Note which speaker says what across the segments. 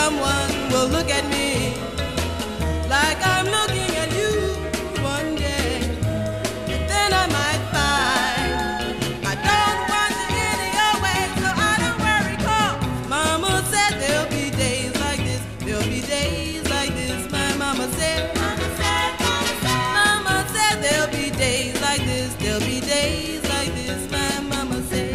Speaker 1: someone will look at me like I'm looking at you one day. And then I might find I don't want to any your way, so I don't worry, 'cause Mama said there'll be days like this, there'll be days like this. My mama said, Mama said there'll be days like this, there'll be days like this. My mama said.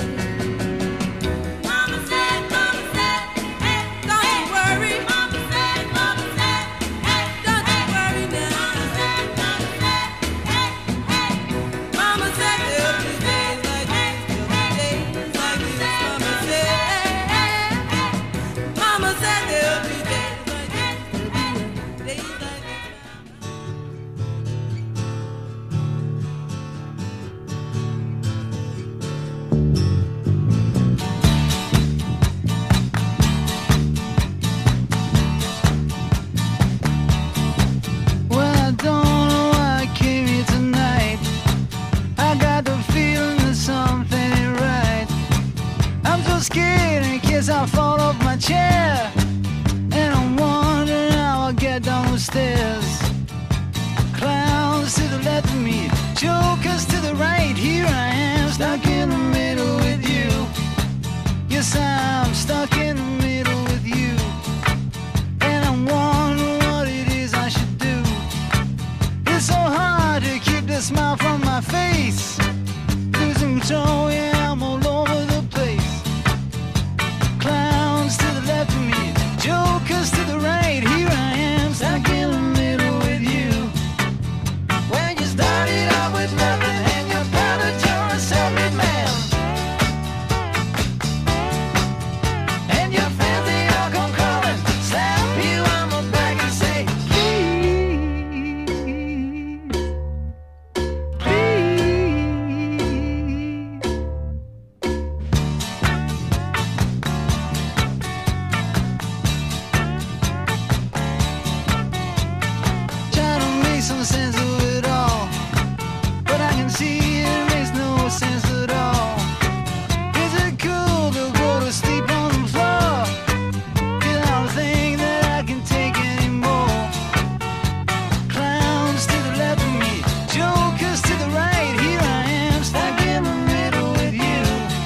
Speaker 2: I fall off my chair, and I'm wondering how I'll get down the stairs. Clowns to the left of me, jokers to the right. Here I am, stuck in the middle with you. Yes, I'm stuck in the middle with you. And I'm wondering what it is I should do. It's so hard to keep the smile from my face. Losing control, yeah, I'm all over the place. Clowns to the left of me, jokers to the right. Here I am, stuck in the middle with you. When you started out with nothing and you're proud that you're a self-made man, and your friends, they all come calling, slap you on the back and say, please, please. Try to make some sense of it all, but I can see it makes no sense at all. Is it cool to go to sleep on the floor? 'Cause I don't think that I can take anymore. Clowns to the left of me, jokers to the right. Here I am, stuck in the middle with you.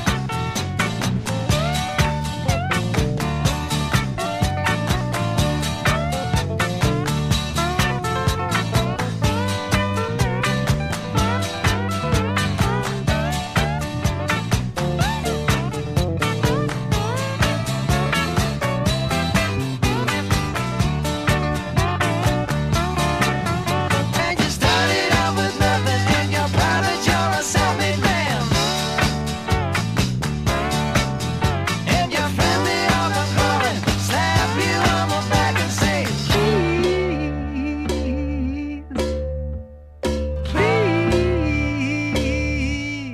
Speaker 2: And you started out with nothing and you're proud that you're a self-made man. And your friends, they all come calling, slap you on the back and say, please, please.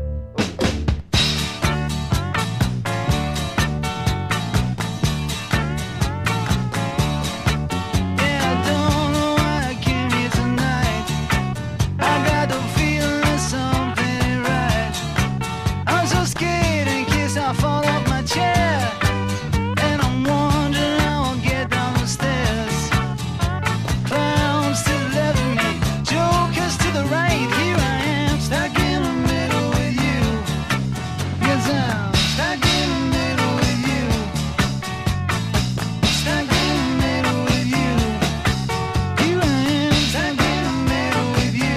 Speaker 2: Yeah, I don't know why I came here tonight. I got the feeling that something ain't right. I'm so scared in case I fall off my chair, and I'm wondering how I'll get down the stairs. Clowns to the left of me, jokers to the right. Here I am, stuck in the middle with you. Yes, I'm stuck in the middle with you. Stuck in the middle with you. Here I am, stuck in the middle with you.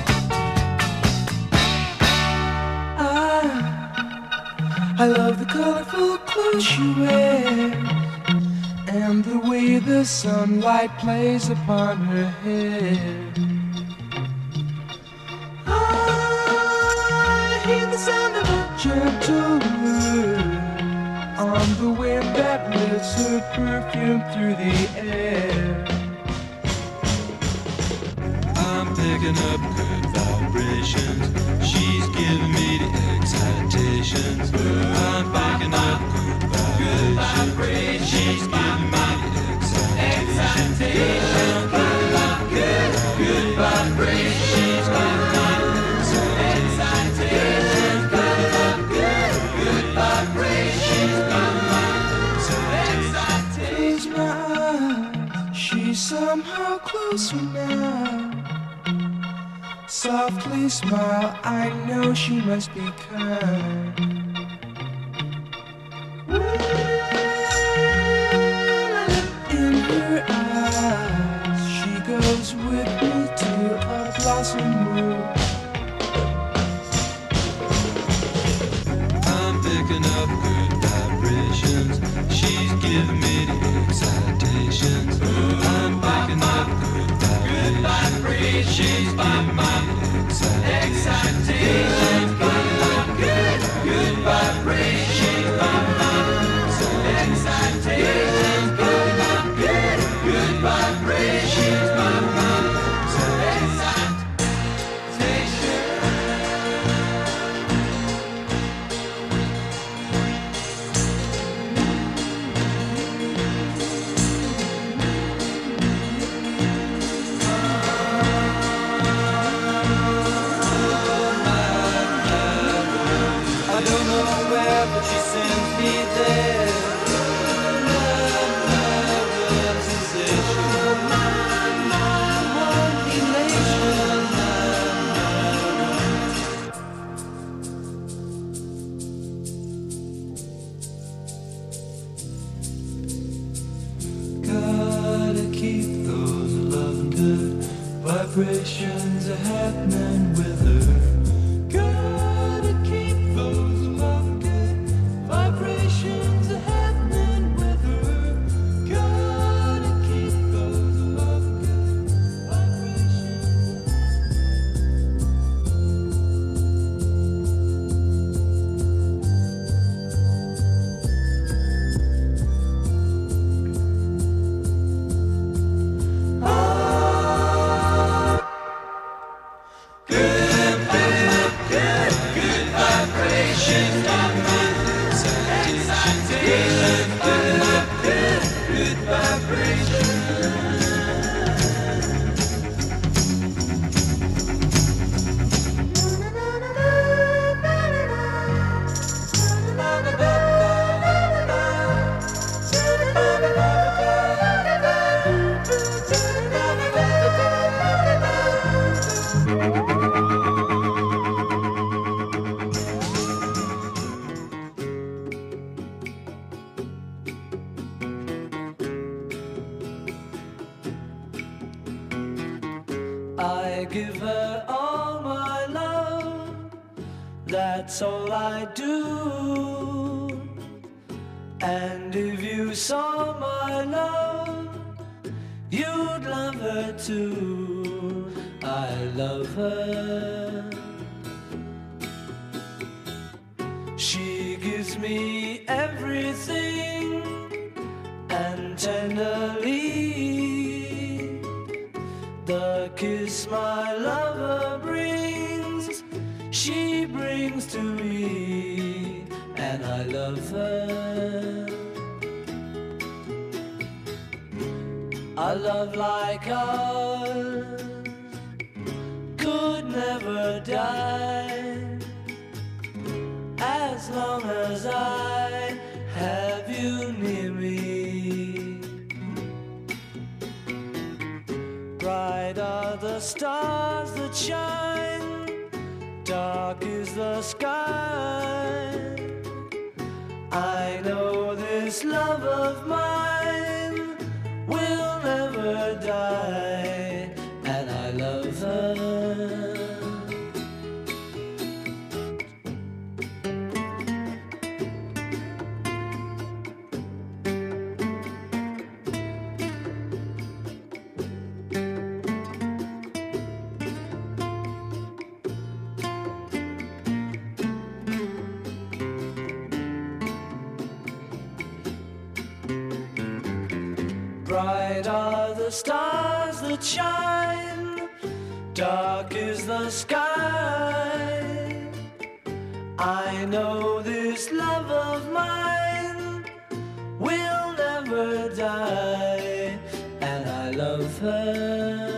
Speaker 3: I love the colorful clothes you wear, and the way the sunlight plays upon her hair. I hear the sound of a gentle word on the wind that lifts her perfume through the air.
Speaker 4: I'm picking up good vibrations. She's giving me the excitations. I'm picking up good vibrations. She's giving me the excitations. I'm picking up good vibrations. She's giving me the excitations. Picking up good vibrations. She's giving me the excitations.
Speaker 3: Close my closer now. Softly smile, I know she must be kind. In her eyes, she goes with me to a blossom room.
Speaker 4: I'm picking up good vibrations. She's giving me the excitations. I'm picking up good vibrations. She's giving me the excitations. Good vibrations. Excitations. Good vibrations.
Speaker 5: I don't know where, but she sends me there. Love, sensation. One elation.
Speaker 4: Gotta keep those loving good vibrations are happening with her. Gotta keep those loving good vibrations are happening with her. Gotta keep those loving good vibrations.
Speaker 5: I give her all my love, that's all I do. And if you saw my love, you'd love her too. I love her. She gives me everything, and tenderly the kiss my lover brings, she brings to me, and I love her. A love like ours could never die, as long as I have you near me. Bright are the stars that shine, dark is the sky. I know this love of mine will never die, and I love her. Bright are the stars that shine, dark is the sky. I know this love of mine will never die, and I love her.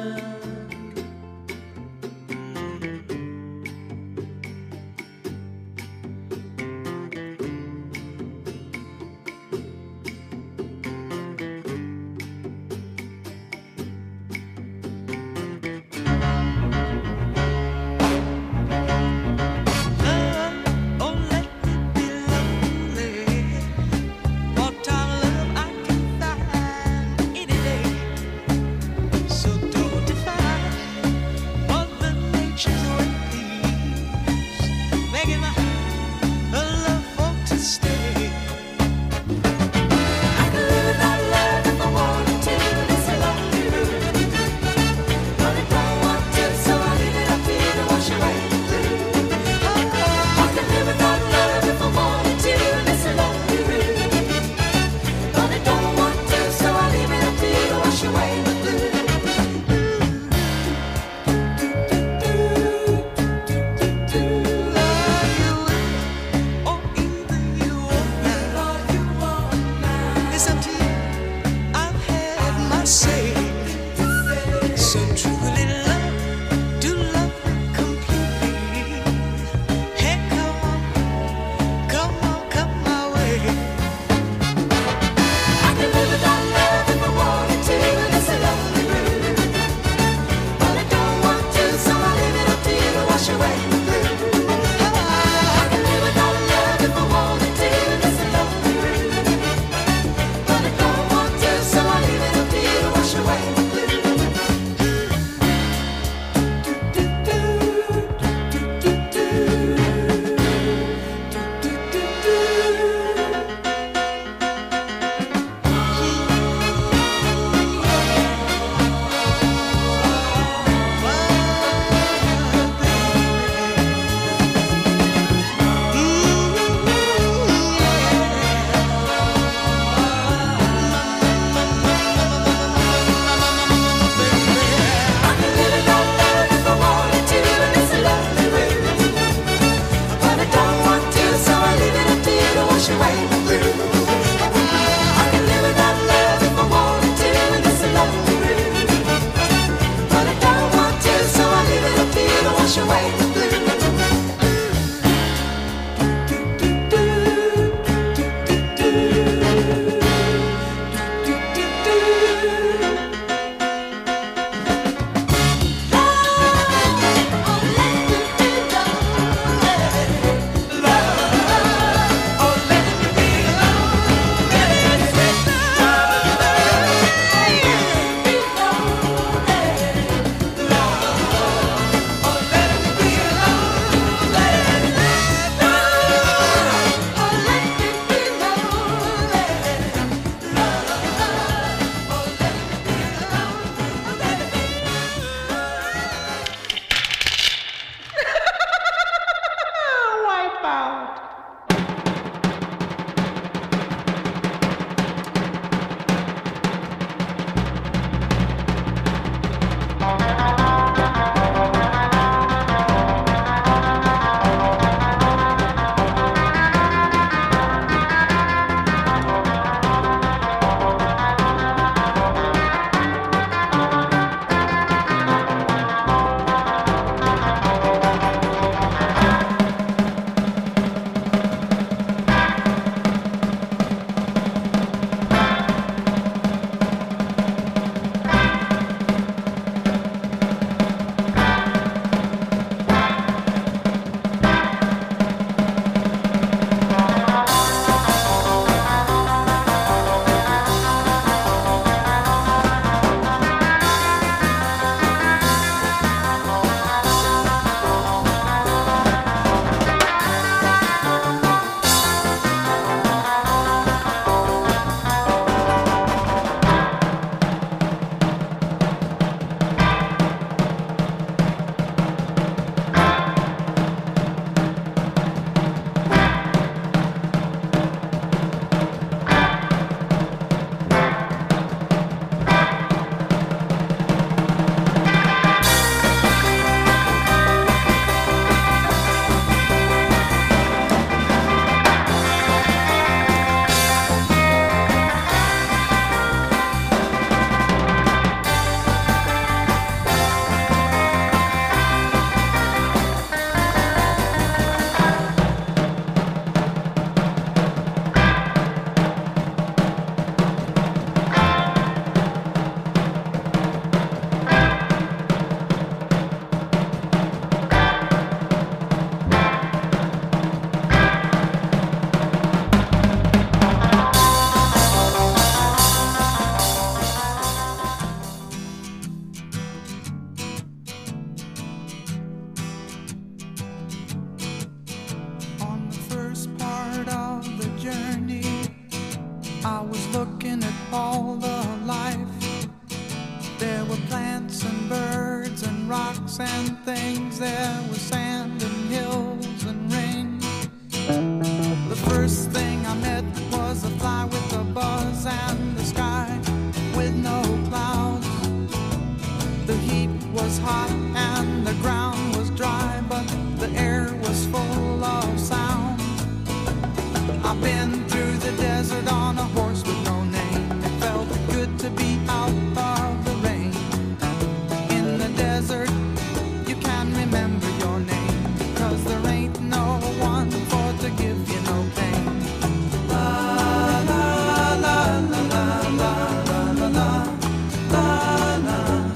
Speaker 6: I was looking at all the life. There were plants and birds and rocks and things. There was sand and hills and rain. The first thing I met was a fly with a buzz and the sky with no clouds. The heat was hot and the ground was dry, but the air was full of sound. I've been through the desert on a horse with no name. It felt good to be out of the rain. In the desert, you can remember your name, 'cause there ain't no one for to give you no pain. La la la la la la la la la la la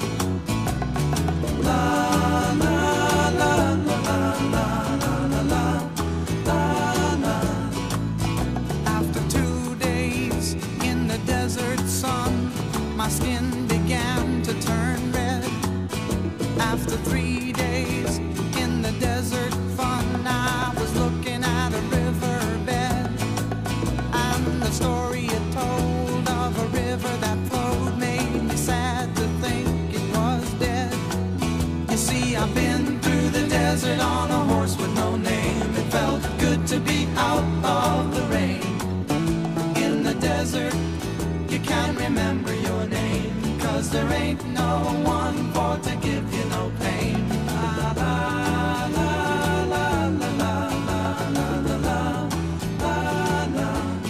Speaker 6: la la la la. After 2 days in the desert sun, my skin began to turn red. After 3 days in the desert fun, I was looking at a riverbed, and the story it told of a river that flowed made me sad to think it was dead. You see, I've been through the desert on a horse with no name. It felt good to be out of the rain. In the desert, you can't remember your name, 'cause there ain't no one for to give you no pain. La la la la la la la la la la la la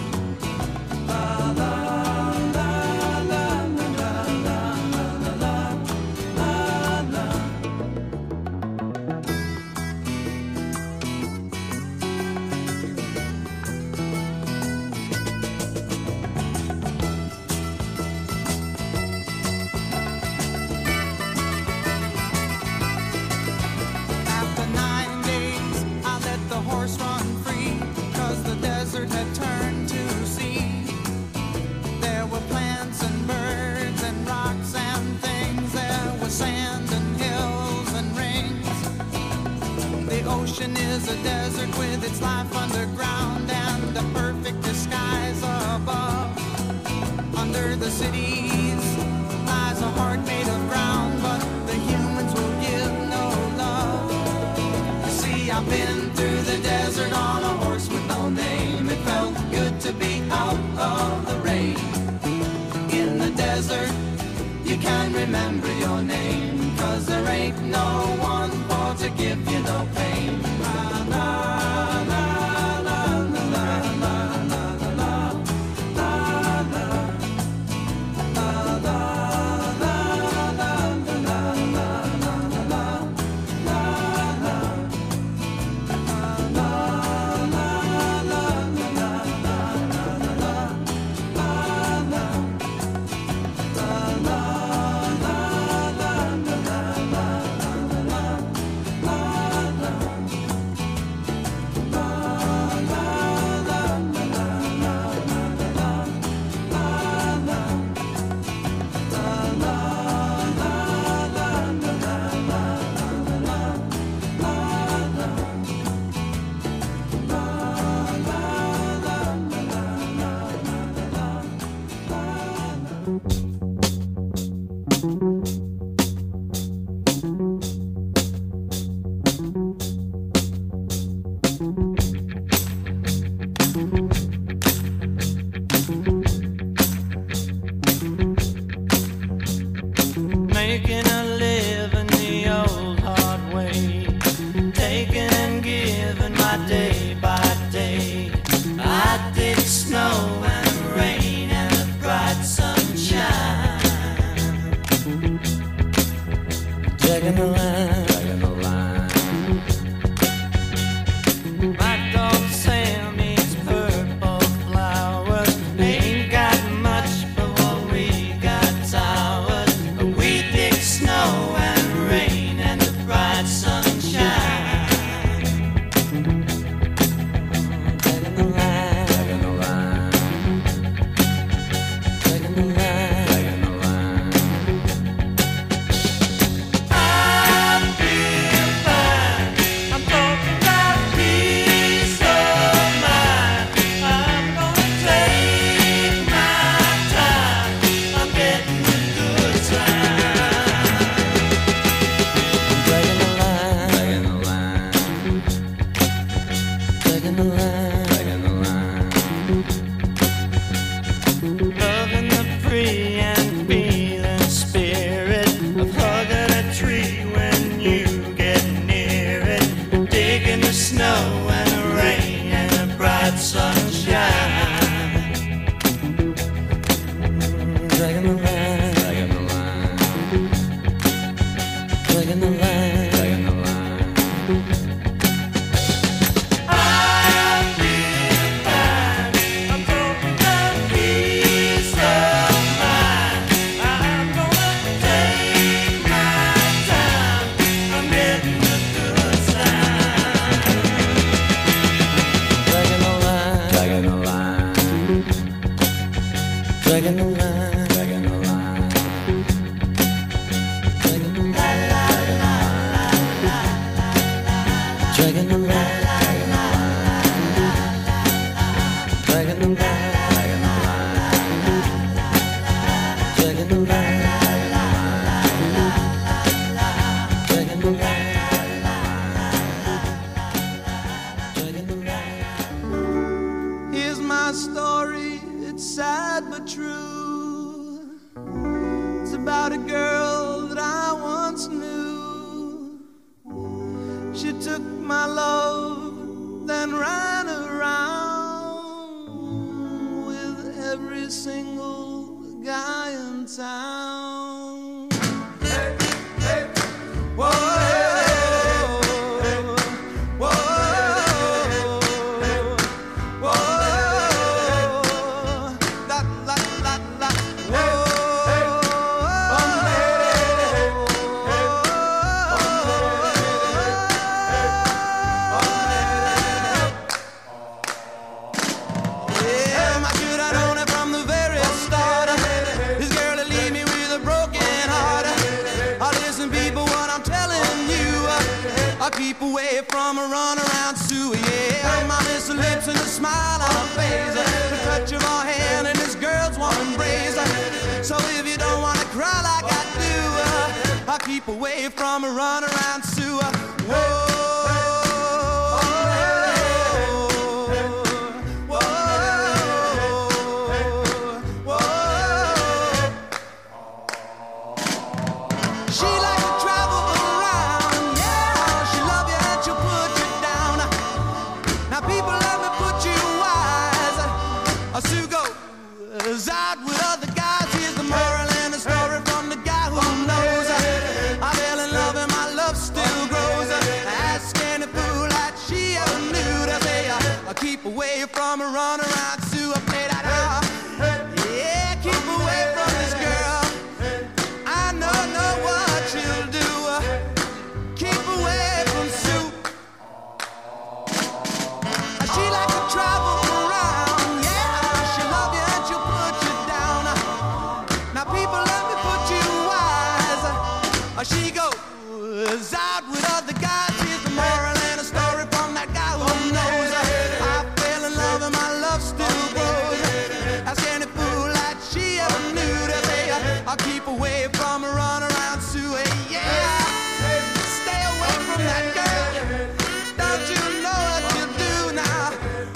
Speaker 6: la la la la. After 9 days, I let the horse run free, 'cause the desert had turned to sea. There were plants and birds and rocks and things. There was sand and hills and rings. The ocean is a desert with its life underground and a perfect disguise above. Under the cities lies a heart made of ground, but the humans will give no love. You see, I've been through the desert on a horse with no name. It felt good to be out of the rain. In the desert, you can remember your name, 'cause there ain't no one for to give you no pain. La la la la la la la la la la la.
Speaker 5: Making a living the old hard way, taking and giving my day by day. I did snow and rain and the bright sunshine. dragging the line, dragging the line, dragging the line, dragging the line, dragging the line.
Speaker 3: Here's my story, it's sad but true. It's about a girl that I once knew. She took my love, then ran around with every single guy in town. Hey, hey, whoa. Keep away from a runaround Sue, yeah. My miss her lips and a smile on her face, the touch of her hand and this girl's warm embrace. So if you don't wanna cry like I do, I'll keep away from a runaround Sue. Whoa. Out with other guys, here's the moral and the story from the guy who knows. I fell in love and my love still grows. Ask any fool that she ever knew to say, I'll keep away from a runaround Sue. I played that out. Yeah, keep away from this girl. I know what she'll do. Keep away from Sue. She like to travel around. Yeah, she love you and she'll put you down. Now people, let me put you wise. She goes out with other guys. Here's the moral and a story from that guy who knows. I fell in love and my love still grows. Ask any fool that she ever knew to say, I'll keep away from a runaround Sue. Yeah, stay away from that girl. Don't you know what you do now?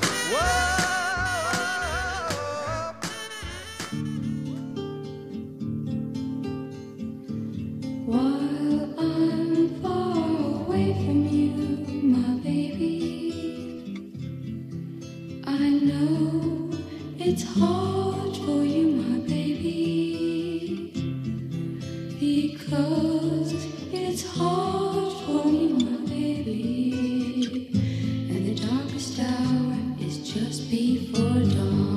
Speaker 7: While I'm far away from you, my baby, I know it's hard for you, my baby, because it's hard for you, my baby, and the darkest hour is just before dawn.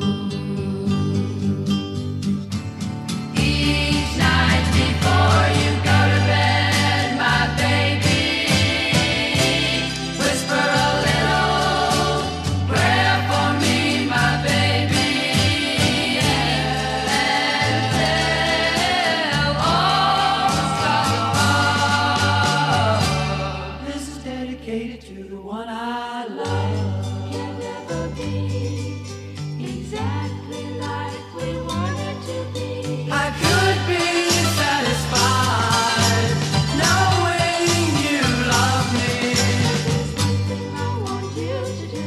Speaker 7: Each night before you go to bed, my baby, whisper a little prayer for me, my baby, and tell all the stars above.
Speaker 5: This is dedicated to the one I love.
Speaker 7: Can never be exactly like we wanted to be.
Speaker 5: I could be satisfied knowing you love me.
Speaker 7: There's one thing I want you to do,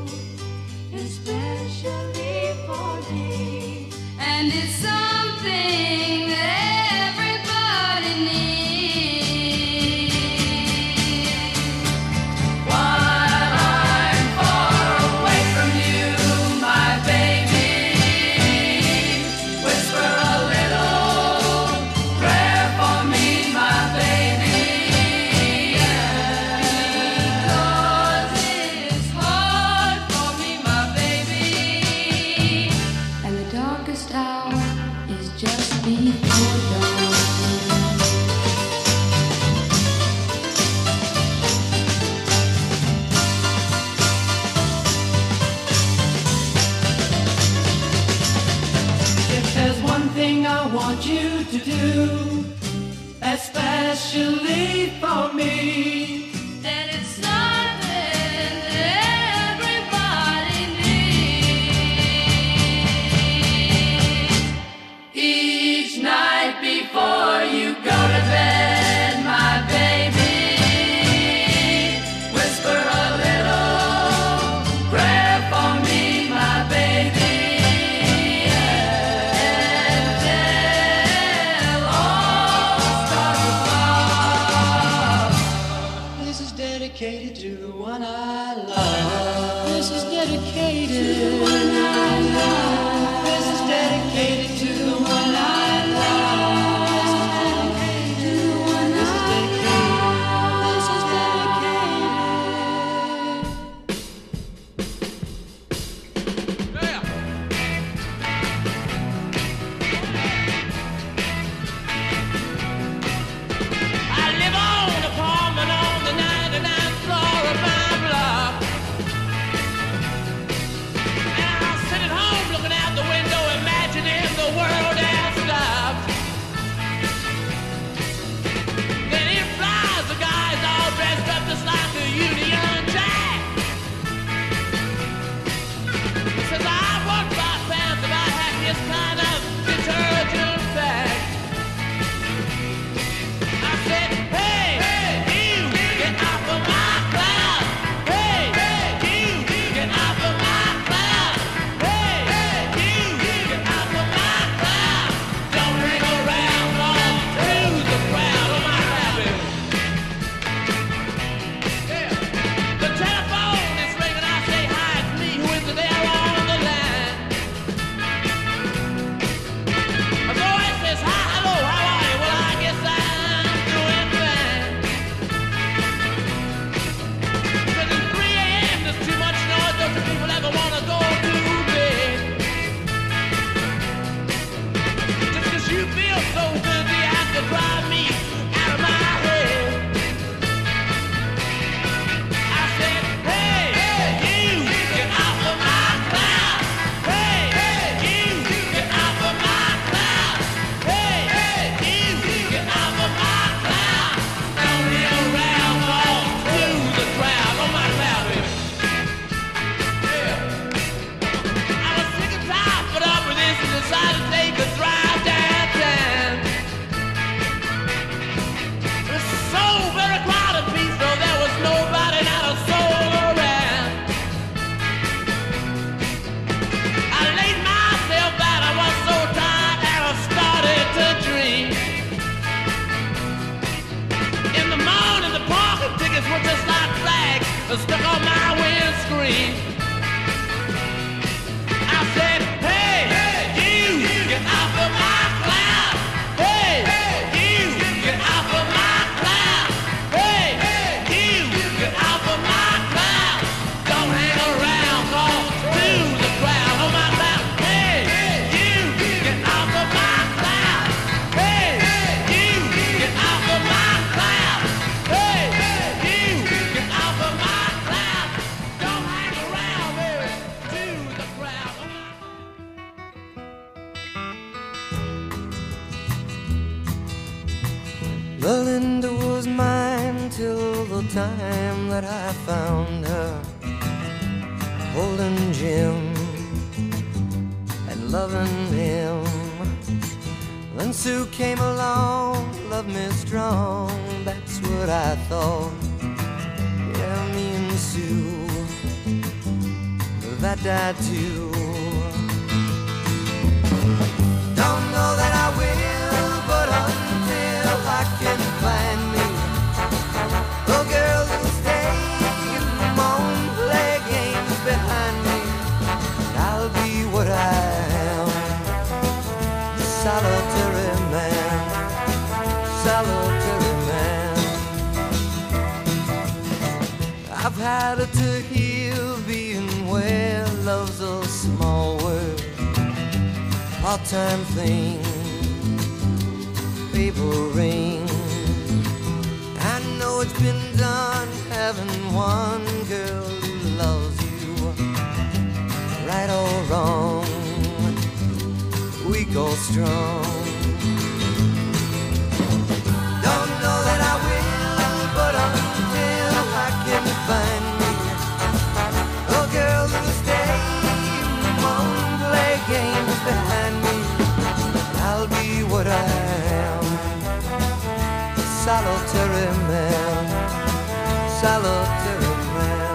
Speaker 7: especially for me. And it's something that everybody needs. While I'm far away from you, my baby, whisper a little prayer for me, my baby, because it's hard for me, my baby, and the darkest hour is just before dawn.
Speaker 5: If there's thing I want you to do, especially for me.
Speaker 7: Then it's something everybody needs. Each night before you go to bed, my baby, whisper a little prayer for me, my baby. And tell all the stars above, this is dedicated to the one I love. This is dedicated to the one I love. This is dedicated to the one I love. This is dedicated to the one I love. This is
Speaker 8: I live on an apartment on the 99th floor of my block. And I sit at home looking out the window, imagining the world has stopped. Then in flies the guys all dressed up just like a Union Jack. Says I work 5 pounds if I had this kind of detergent bag. I said, hey, you, get off of my cloud. Hey, you, get off of my cloud. Hey, you, get off of my cloud. Don't hang around long to the crowd of my habit. Yeah. The telephone is ringing. I say, hi, it's me. Who is there on the line? A voice says, hi, hello, how are you? Well, I guess I'm doing fine. Says it's 3 a.m., there's too much noise, don't you people ever want to go to bed? Just 'cause you feel so good, you have to drive me out of my head. I said, hey, you, get off of my cloud. Hey, you, get off of my cloud. Hey, you, get off of my cloud. Don't hang around all through the crowd on my cloud, baby. Yeah. I was sick and tired, put up with this and decided to take a drive downtown. It was so very crowded, peaceful, there was nobody, not a soul around. I laid myself down, I was so tired and I started to dream. In the morning, the parking tickets were just like flags stuck on my windscreen. I said, hey, you, get off of my cloud. Hey, you, get off of my cloud. Hey, you, get off of my cloud. Don't hang around, call to the crowd on my cloud. Hey, you, get off of my cloud. Hey, you, get off of my cloud. Hey, you, get off of my cloud. Don't hang around, baby, to the crowd.
Speaker 9: Belinda was mine till the time that I found her holding Jim and loving him. Then Sue came along, loved me strong, that's what I thought. Yeah, me and Sue, that died too. Don't know that I will, but until I can find me a girl who'll stay and won't play games behind me, I'll be what I am, solitary man, solitary man. I've had it to heal being where love's a small word, part-time thing, paper ring. I know it's been done having one girl who loves you, right or wrong. We weak or strong. Don't know that I will, but until I can find me a girl that'll stay won't play games behind me, I'll be what I am, a solitary man, solitary man.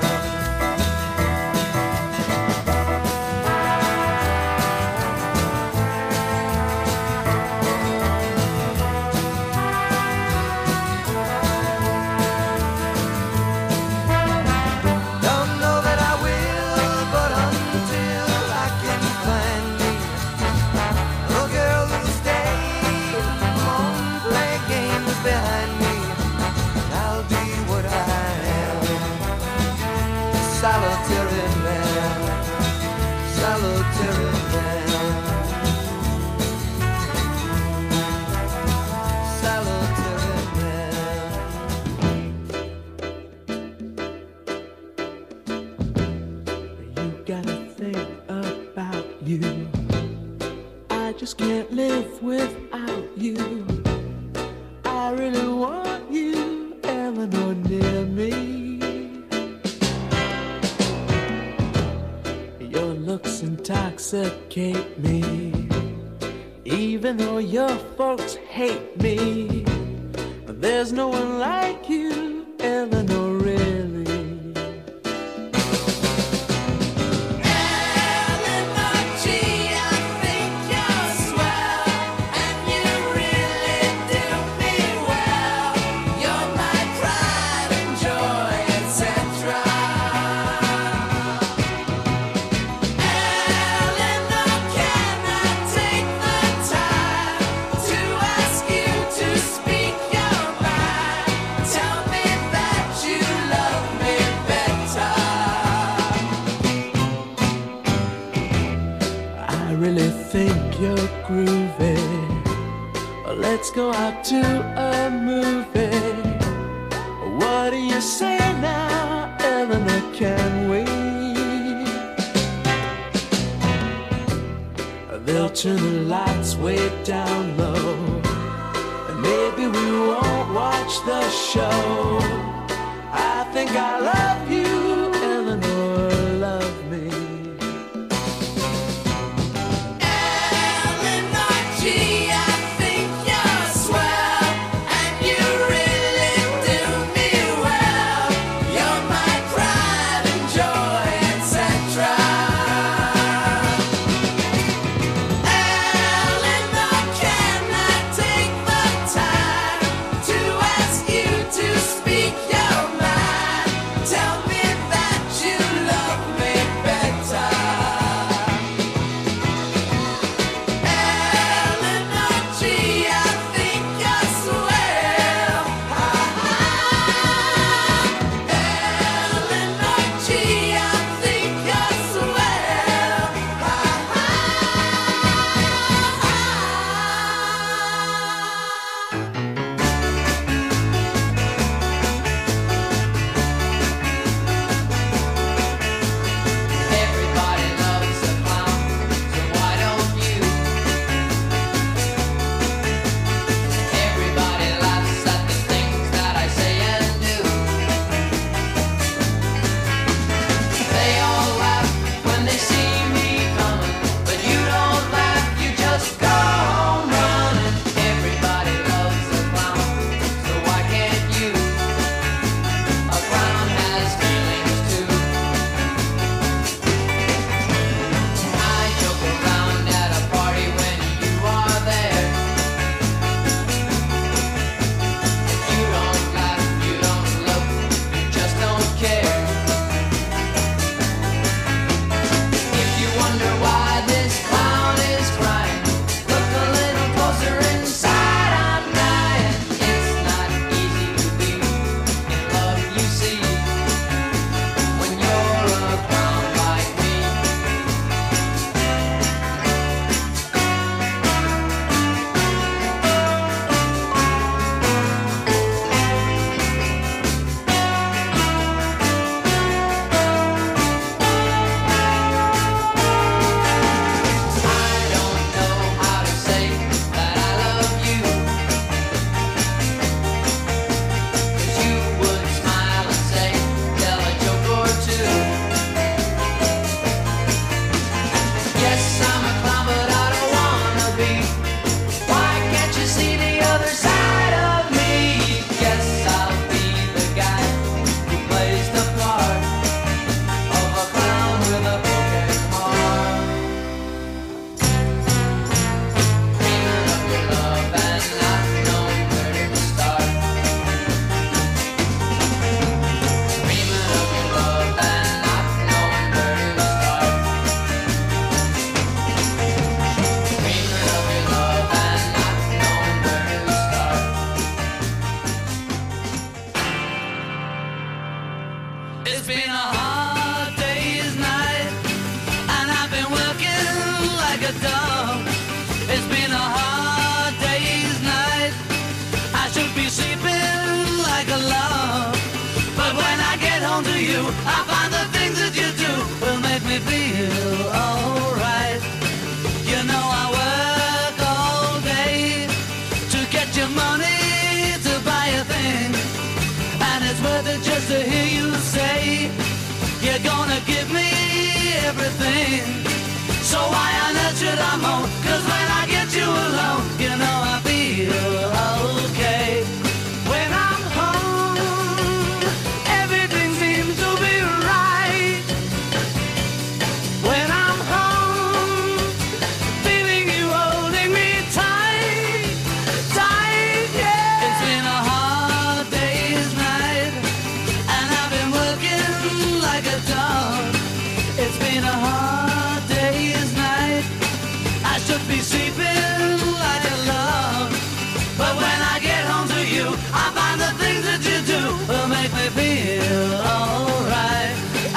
Speaker 9: Solitary man, solitary man, solitary man.
Speaker 5: You gotta think about you. I just can't live without you. I really want you, Eleanor, near me. Your looks intoxicate me, even though your folks hate me. There's no one like you, Eleanor, really.
Speaker 8: Eleanor G, I think you're swell, and you really do me well. You're my pride and joy, etc. Eleanor, can I take the time to ask you to speak your mind? Tell me that you love me better.
Speaker 5: I really think you're groovy. Let's go out to a movie. What do you say now, Eleanor, can we? They'll turn the lights way down low, and maybe we won't watch the show. I think I love you, Eleanor, love me.
Speaker 8: Eleanor G, I think you're swell, and you really do me well. You're my pride and joy, etc. Eleanor, can I take the time to ask you to speak your mind? Tell me
Speaker 2: to hear you say you're gonna give me everything. So why on earth should I moan? 'Cause when I get you alone, you know I feel okay. When I'm home, everything seems to be right. When I'm home, feeling you holding me tight, tight, yeah. It's been a hard day's night, and I've been working like a dog. It's been a hard day's night. I should be sleeping like a log, but when I get home to you, I find the things that you do will make me feel alright.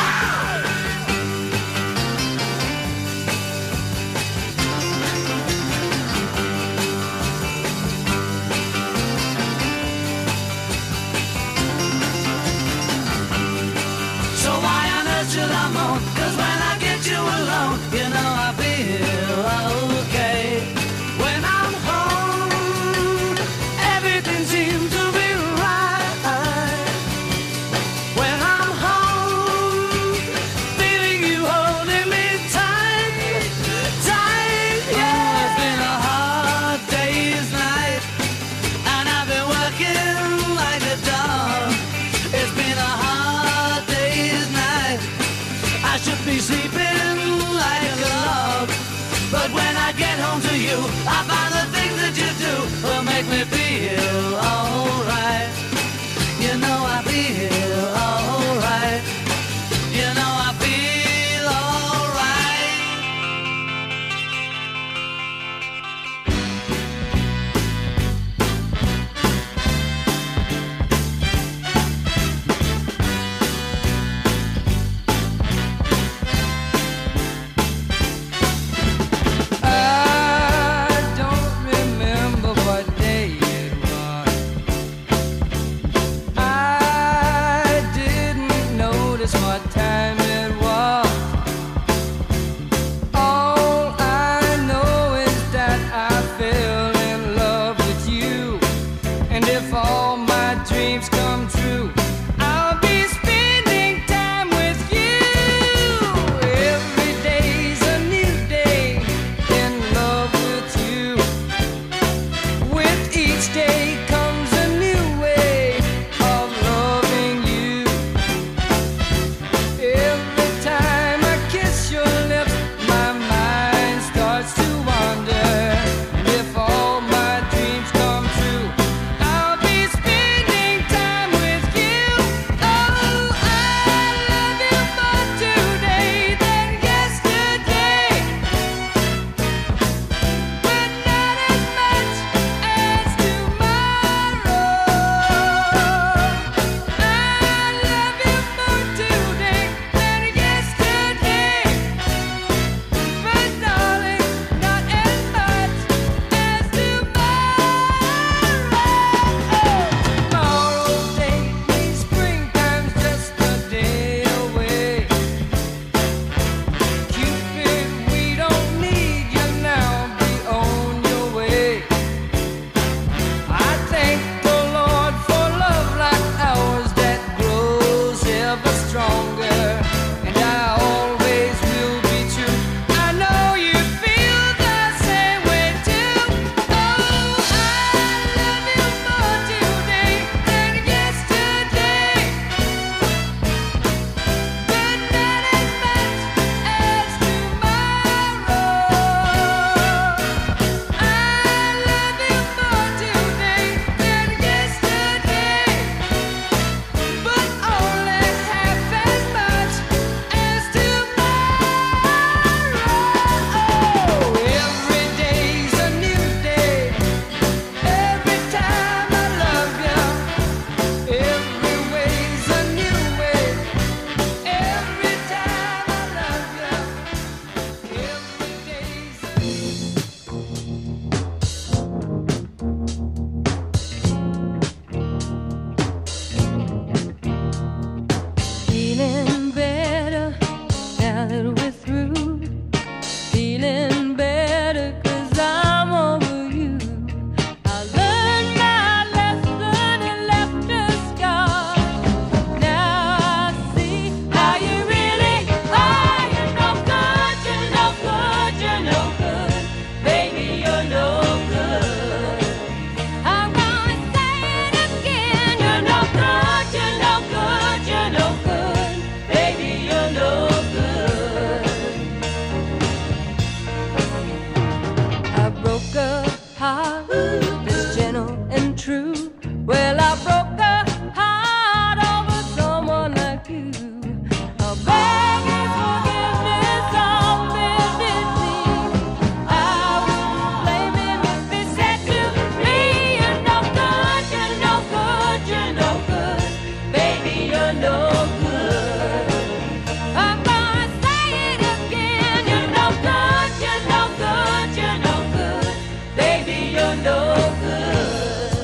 Speaker 2: So why on earth should I moan? 'Cause when I get you alone, you know I feel okay. When I'm home, everything seems to be right. When I'm home, feeling you holding me tight, tight, yeah. It's been a hard day's night, and I've been working like a dog. It's been a hard day's night. I should be sleeping like a log, but when I get home to you, I find the things that you do will make me feel alright. You know I feel alright. You know I feel alright.
Speaker 10: I don't remember what day it was.
Speaker 5: you're no good.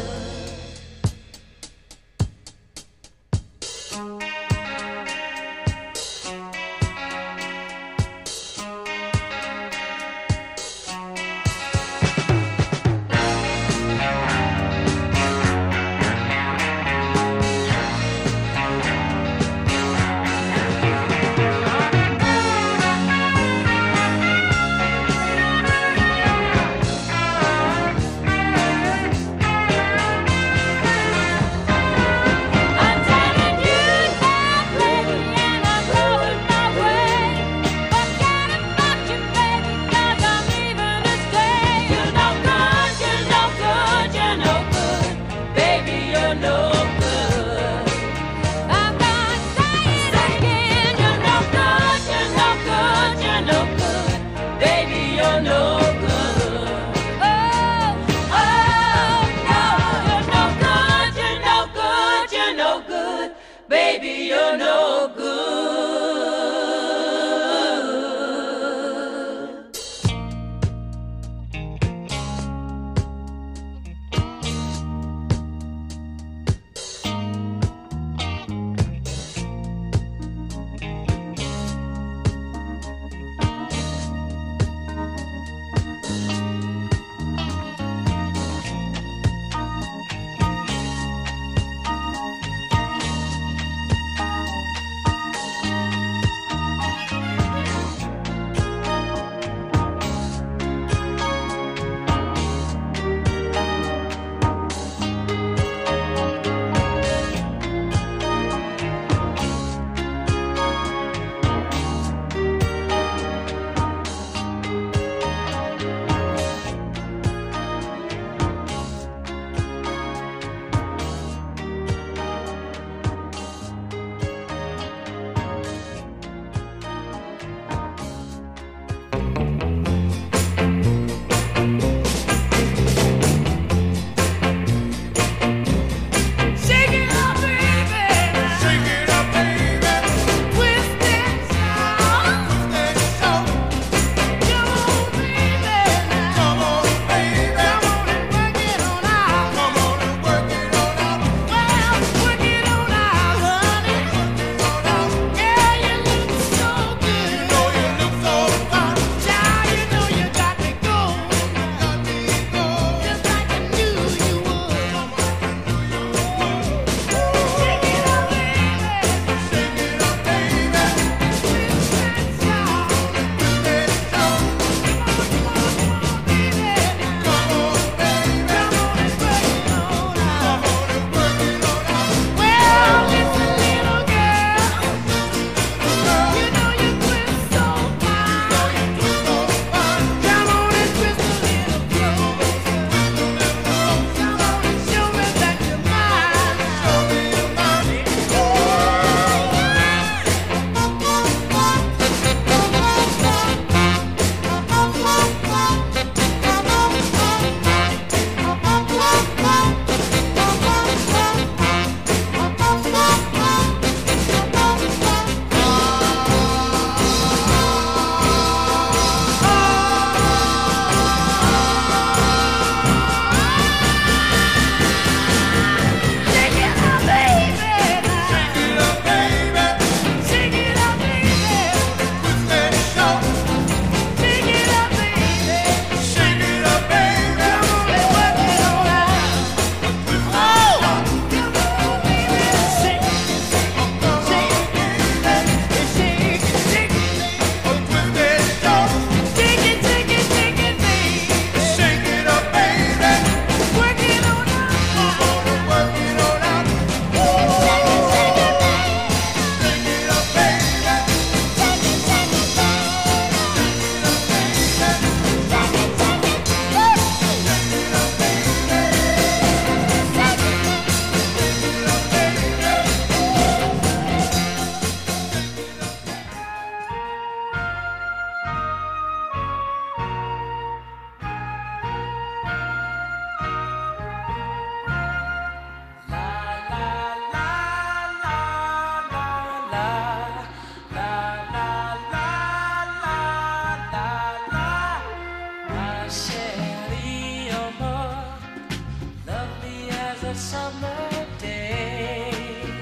Speaker 5: a summer day.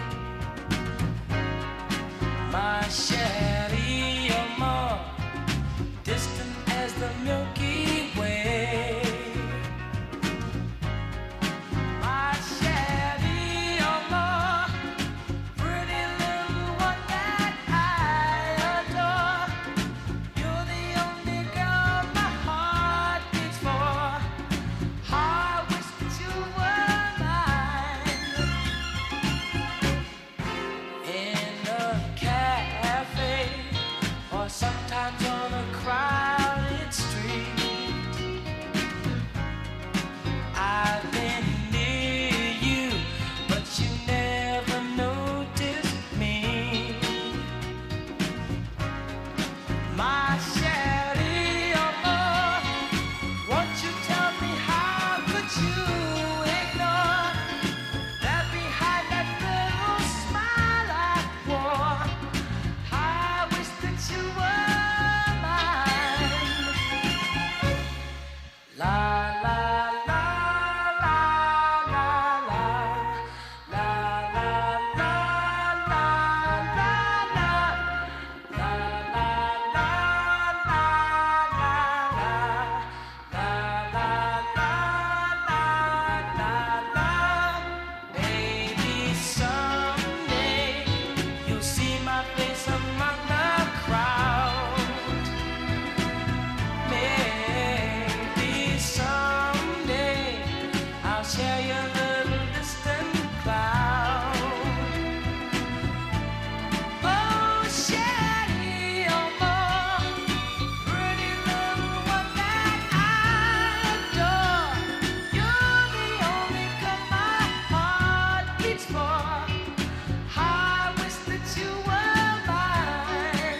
Speaker 5: My Shelly, you're more distant as the Milky Way. My Shelly, you're more pretty little one that I adore. You're the only girl my heart beats for. I wish that you were mine. In a cafe, or sometimes on a crowded street, I've been near you, but you never noticed me. My Shelly, oh, won't you tell me how could you ignore that behind that little smile I wore? I wish that you were mine. La la la la la la la la la la Maybe someday you'll see my face among the crowd. Maybe someday I'll share your little distant cloud. Oh, Shelly, oh, more pretty little one that I adore. You're the only girl my heart beats for. I wish that you were mine.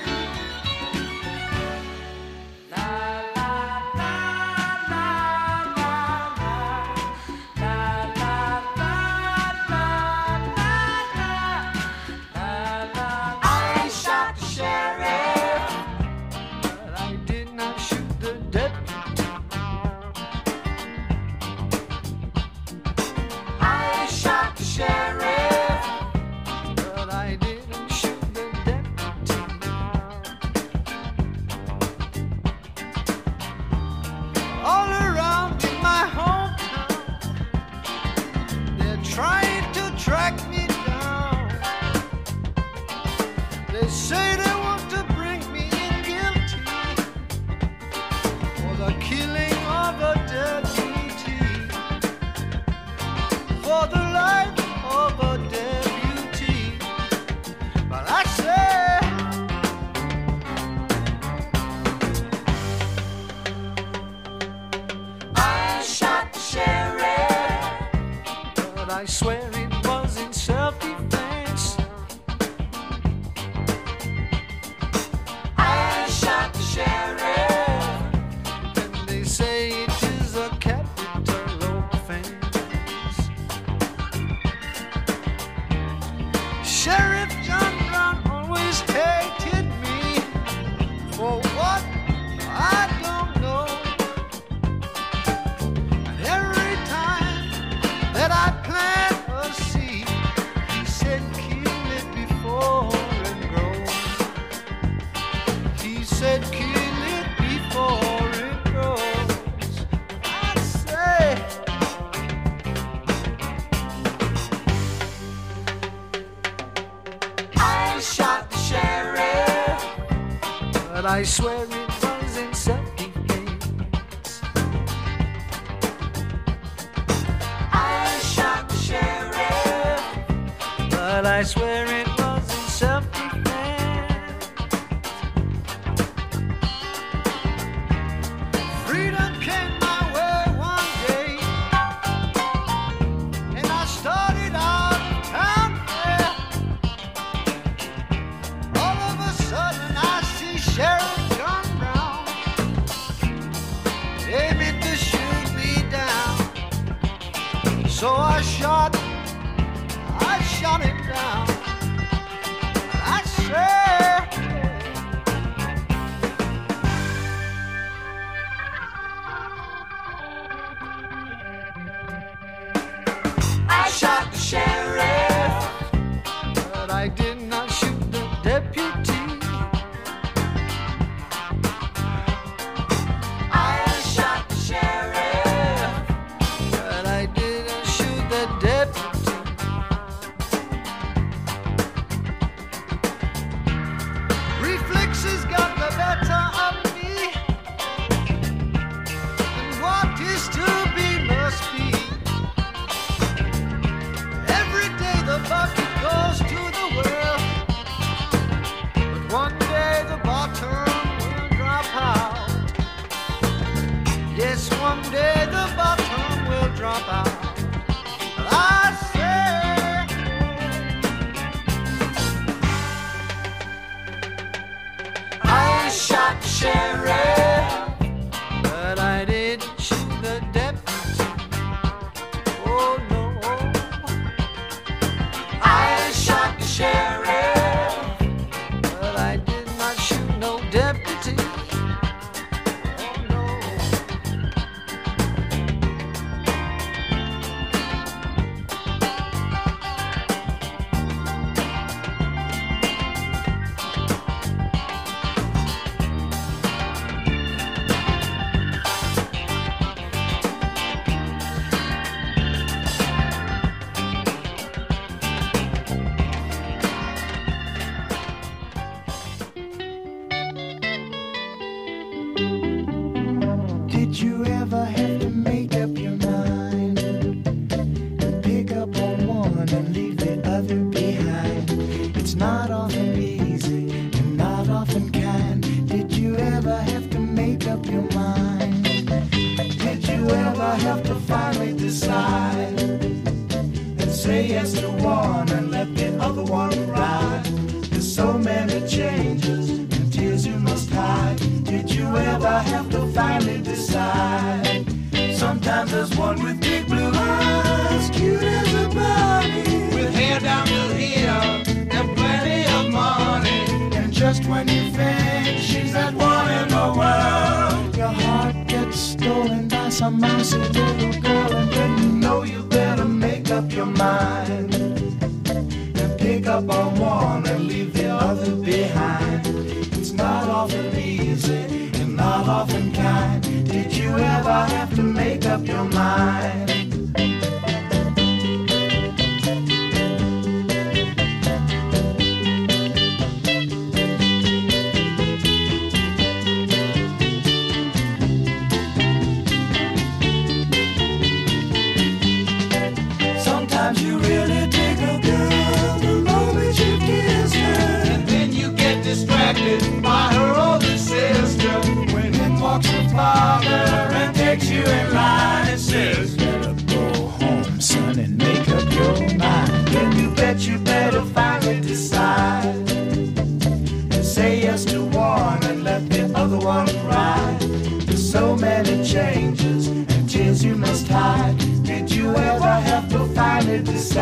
Speaker 5: La la la la la la la la la. I shot the sheriff,
Speaker 2: But I did not shoot the deputy.
Speaker 5: I shot the sheriff.
Speaker 2: But I didn't shoot the deputy. All around in my hometown, they're trying to track me down. They say they want to bring me in guilty for the killing of a deputy, for the life of a deputy. But I say,
Speaker 5: I shot the sheriff.
Speaker 2: but I swear it was in self-defense.
Speaker 5: I shot the sheriff.
Speaker 2: And they say it is a capital offense. Sheriff John Brown always hated me for what I don't know. And every time that I plant a seed, he said kill it before it grows. He said kill it before it grows. I say,
Speaker 5: I shot the sheriff.
Speaker 2: but I swear it was in self-defense.
Speaker 5: I shot the sheriff.
Speaker 2: But I swear it was in self-defense. Freedom came my way one day, and I started out of town there. All of a sudden I see Sheriff John Brown aiming to shoot me down. So I shot him down. I said,
Speaker 5: I
Speaker 3: someday the bottom will drop out. But I say, I shot the sheriff, but I didn't shoot the deputy. Oh no, I shot the sheriff, but I did not shoot no deputy.
Speaker 2: Did you ever have to make up your mind and pick up on one and leave the other behind? It's not often easy and not often kind. Did you ever have to make up your mind? Did you ever have to finally decide and say yes to one and let the other one ride? There's so many changes and tears you must hide. Did you ever have to finally decide? Sometimes there's one with big blue eyes, cute as a bunny, with hair down to here and plenty of money. And just when you think she's that one in the world, your heart gets stolen by some mousy little girl. And then you know you better make up your mind and pick up on one and leave the other behind. It's not often easy and not often kind. Did you ever have to make up your mind? Sometimes you really dig a girl the moment you kiss her, and then you get distracted by her older sister. When in walks her father and takes you in line and says, better go home, son, and make up your mind. Then you bet you better finally decide and say yes to one and let the other one ride. There's so many changes and tears you must hide. Did you ever have to finally decide?